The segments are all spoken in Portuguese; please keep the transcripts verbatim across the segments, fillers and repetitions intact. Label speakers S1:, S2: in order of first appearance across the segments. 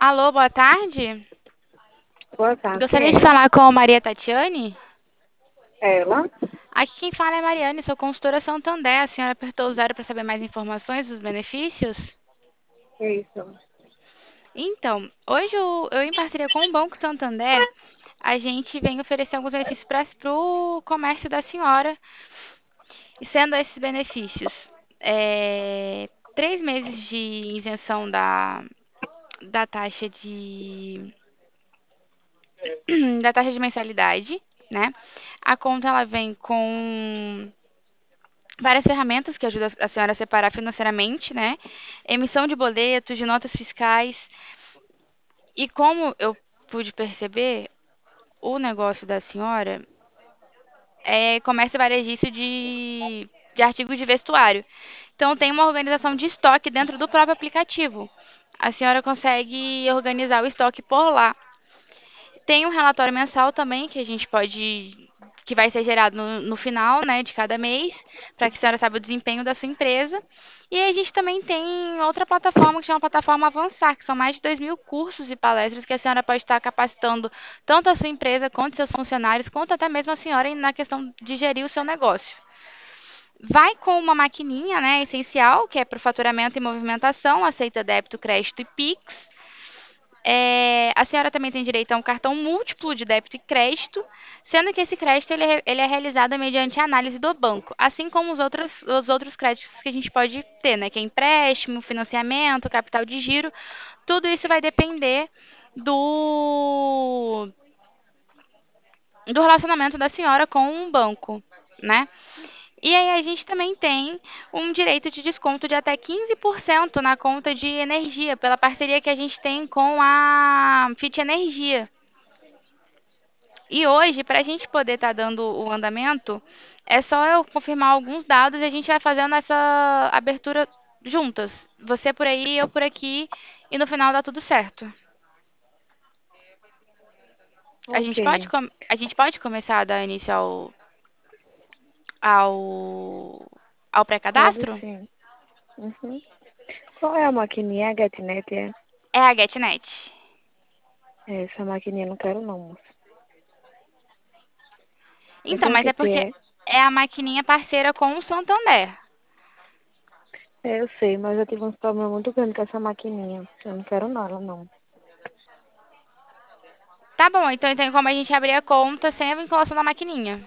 S1: Alô, boa tarde.
S2: Boa tarde,
S1: Gostaria
S2: quem
S1: de
S2: é?
S1: falar com a Maria Tatiane.
S2: Ela?
S1: Aqui quem fala é Mariane, sou consultora Santander. A senhora apertou o zero para saber mais informações dos benefícios?
S2: Isso.
S1: Então, hoje eu, eu, em parceria com o Banco Santander, a gente vem oferecer alguns benefícios para o comércio da senhora. E sendo esses benefícios, é, três meses de isenção da, da taxa de da taxa de mensalidade, né? A conta ela vem com várias ferramentas que ajudam a senhora a separar financeiramente, né? Emissão de boletos, de notas fiscais. E como eu pude perceber, o negócio da senhora é comércio varejista de, de artigos de vestuário. Então tem uma organização de estoque dentro do próprio aplicativo. A senhora consegue organizar o estoque por lá. Tem um relatório mensal também que a gente pode, que vai ser gerado no, no final, né, de cada mês, para que a senhora saiba o desempenho da sua empresa. E aí a gente também tem outra plataforma que chama Plataforma Avançar, que são mais de dois mil cursos e palestras que a senhora pode estar capacitando tanto a sua empresa, quanto seus funcionários, quanto até mesmo a senhora na questão de gerir o seu negócio. Vai com uma maquininha, né, essencial, que é para o faturamento e movimentação, aceita débito, crédito e Pix. É, a senhora também tem direito a um cartão múltiplo de débito e crédito, sendo que esse crédito ele é, ele é realizado mediante análise do banco, assim como os outros, os outros créditos que a gente pode ter, né? Que é empréstimo, financiamento, capital de giro, tudo isso vai depender do, do relacionamento da senhora com o banco, né? E aí a gente também tem um direito de desconto de até quinze por cento na conta de energia, pela parceria que a gente tem com a Fit Energia. E hoje, para a gente poder estar dando o andamento, é só eu confirmar alguns dados e a gente vai fazendo essa abertura juntas. Você por aí, eu por aqui, e no final dá tudo certo. A
S2: Ok.
S1: gente pode, com- a gente pode começar a dar início ao, ao, ao
S2: Pode
S1: pré-cadastro?
S2: sim. Uhum. Qual é a maquininha? A GetNet é?
S1: É a GetNet.
S2: É, essa maquininha eu não quero não, moça. Eu
S1: Então,
S2: tenho
S1: mas
S2: que
S1: é porque
S2: ter.
S1: é a maquininha parceira com o Santander.
S2: É, eu sei, mas eu tive um problema muito grande com essa maquininha. Eu não quero nada, não.
S1: Tá bom, então tem como a gente abrir a conta sem a vinculação da maquininha.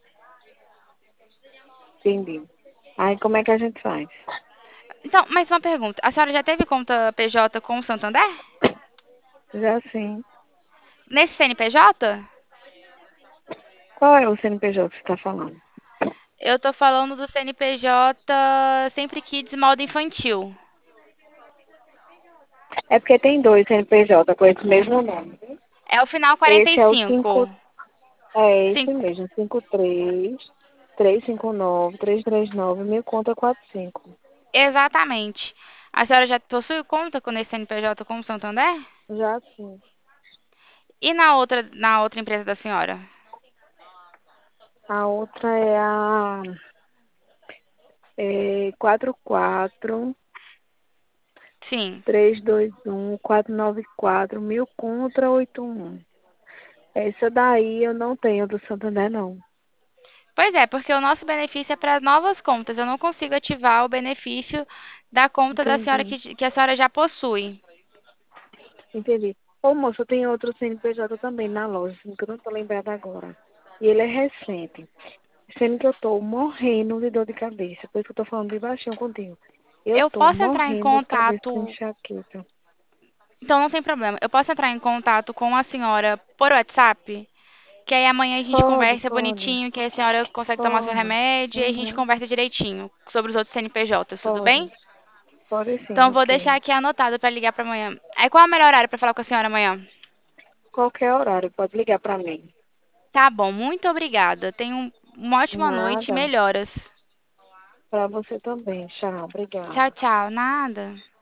S2: Entendi. Aí como é que a gente faz?
S1: Então, mais uma pergunta. A senhora já teve conta P J com o Santander?
S2: Já sim.
S1: Nesse C N P J?
S2: Qual é o C N P J que você está falando?
S1: Eu tô falando do C N P J Sempre Kids modo infantil.
S2: É porque tem dois C N P J com esse mesmo nome.
S1: É o final quarenta e
S2: Esse é o
S1: cinco.
S2: cinco. É esse
S1: Cinco.
S2: mesmo. Cinco três três cinco nove três três nove mil conta quatro cinco.
S1: Exatamente. A senhora já possui conta com esse C N P J com o Santander?
S2: Já sim.
S1: E na outra, na outra empresa da senhora?
S2: A outra é a é, quatro quatro
S1: Sim.
S2: três dois um quatro nove quatro mil contra oito um. Essa daí eu não tenho do Santander, não.
S1: Pois é, porque o nosso benefício é para novas contas. Eu não consigo ativar o benefício da conta da senhora
S2: Entendi,
S1: que, que a senhora já possui.
S2: entendi. Ô, moço, tem outro C N P J também na loja, sendo que eu não tô lembrada agora. E ele é recente. Sendo que eu tô morrendo de dor de cabeça. Por isso que eu tô falando de baixinho contigo. Eu
S1: Eu
S2: tô
S1: posso entrar em
S2: morrendo de cabeça com
S1: contato.
S2: enxaqueca.
S1: Então não tem problema. Eu posso entrar em contato com a senhora por WhatsApp? Que aí amanhã a gente
S2: Pode,
S1: conversa
S2: pode,
S1: bonitinho, que a senhora consegue tomar seu
S2: pode.
S1: remédio e a gente
S2: Uhum,
S1: conversa direitinho sobre os outros C N P Js, tudo
S2: pode.
S1: bem?
S2: Pode sim,
S1: Então vou deixar
S2: ok.
S1: aqui anotado para ligar para amanhã. Aí qual é o melhor horário para falar com a senhora amanhã?
S2: Qualquer horário, pode ligar para mim.
S1: Tá bom, muito obrigada. Tenha um- uma ótima noite e
S2: Nada.
S1: melhoras.
S2: Para você também. Tchau,
S1: Tchau,
S2: obrigada.
S1: tchau. Nada.